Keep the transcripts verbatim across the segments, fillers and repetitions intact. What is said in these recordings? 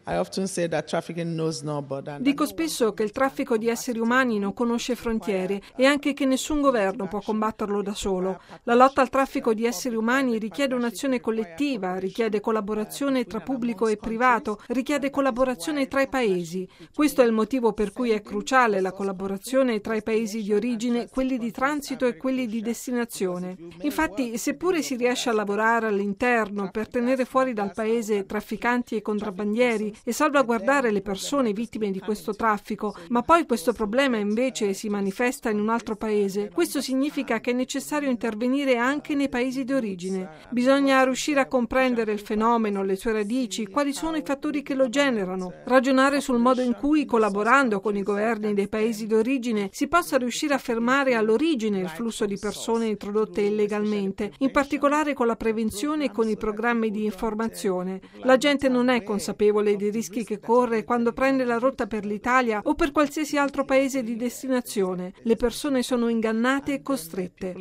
Dico spesso che il traffico di esseri umani non conosce frontiere e anche che nessun governo può combatterlo da solo. La lotta al traffico di esseri umani richiede un'azione collettiva, richiede collaborazione tra pubblico e privato, richiede collaborazione tra i paesi. Questo è il motivo per cui è cruciale la collaborazione tra i paesi di origine, quelli di transito e quelli di destinazione. Infatti, seppure si riesce a lavorare all'interno per tenere fuori dal paese trafficanti e contrabbandieri e salvaguardare le persone vittime di questo traffico, ma poi questo problema invece si manifesta in un altro paese. Questo significa che è necessario intervenire anche nei paesi di origine. Bisogna riuscire a comprendere il fenomeno, le sue radici, quali sono i fattori che lo generano, ragionare sul modo in cui, collaborando con i governi dei paesi di origine, si possa riuscire a fermare all'origine il flusso di persone introdotte illegalmente, in particolare con la prevenzione e con i programmi di informazione. La gente non è consapevole dei rischi che corre quando prende la rotta per l'Italia o per qualsiasi altro paese di destinazione. Le persone sono ingannate e costrette.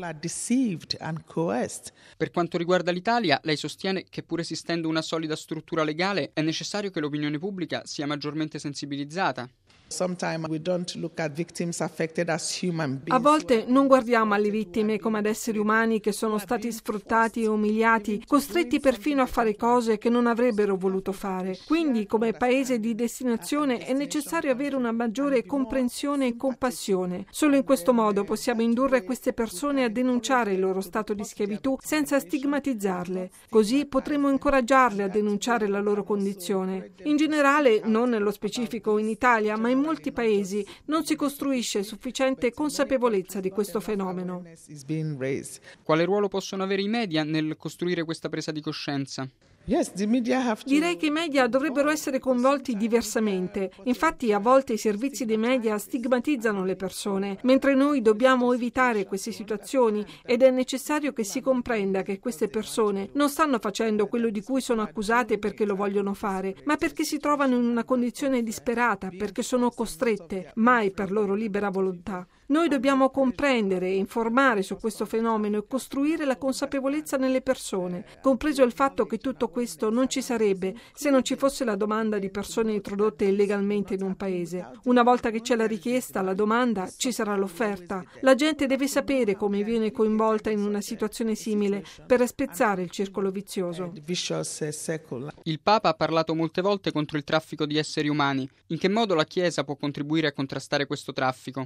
Per quanto riguarda l'Italia, lei sostiene che pur esistendo una solida struttura legale è necessario che l'opinione pubblica sia maggiormente sensibilizzata. A volte non guardiamo alle vittime come ad esseri umani che sono stati sfruttati e umiliati, costretti perfino a fare cose che non avrebbero voluto fare. Quindi, come paese di destinazione, è necessario avere una maggiore comprensione e compassione. Solo in questo modo possiamo indurre queste persone a denunciare il loro stato di schiavitù senza stigmatizzarle. Così potremo incoraggiarle a denunciare la loro condizione. In generale, non nello specifico in Italia, ma in molti paesi non si costruisce sufficiente consapevolezza di questo fenomeno. Quale ruolo possono avere i media nel costruire questa presa di coscienza? Direi che i media dovrebbero essere coinvolti diversamente. Infatti, a volte i servizi dei media stigmatizzano le persone, mentre noi dobbiamo evitare queste situazioni ed è necessario che si comprenda che queste persone non stanno facendo quello di cui sono accusate perché lo vogliono fare, ma perché si trovano in una condizione disperata, perché sono costrette, mai per loro libera volontà. Noi dobbiamo comprendere e informare su questo fenomeno e costruire la consapevolezza nelle persone, compreso il fatto che tutto questo non ci sarebbe se non ci fosse la domanda di persone introdotte illegalmente in un paese. Una volta che c'è la richiesta, la domanda, ci sarà l'offerta. La gente deve sapere come viene coinvolta in una situazione simile per spezzare il circolo vizioso. Il Papa ha parlato molte volte contro il traffico di esseri umani. In che modo la Chiesa può contribuire a contrastare questo traffico?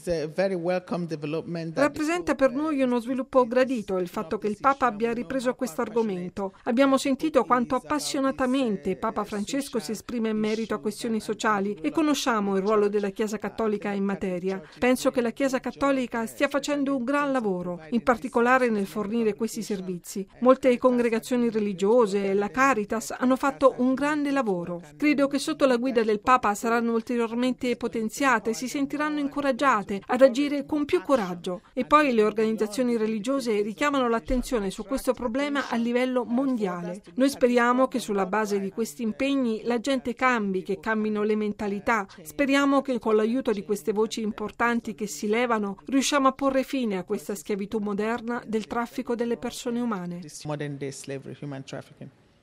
Rappresenta per noi uno sviluppo gradito il fatto che il Papa abbia ripreso questo argomento. Abbiamo sentito quanto appassionatamente Papa Francesco si esprime in merito a questioni sociali e conosciamo il ruolo della Chiesa Cattolica in materia. Penso che la Chiesa Cattolica stia facendo un gran lavoro, in particolare nel fornire questi servizi. Molte congregazioni religiose e la Caritas hanno fatto un grande lavoro. Credo che sotto la guida del Papa saranno ulteriormente potenziate e si sentiranno incoraggiate ad agire con più coraggio. E poi le organizzazioni religiose richiamano l'attenzione su questo problema a livello mondiale. Noi speriamo che sulla base di questi impegni la gente cambi, che cambino le mentalità. Speriamo che con l'aiuto di queste voci importanti che si levano riusciamo a porre fine a questa schiavitù moderna del traffico delle persone umane.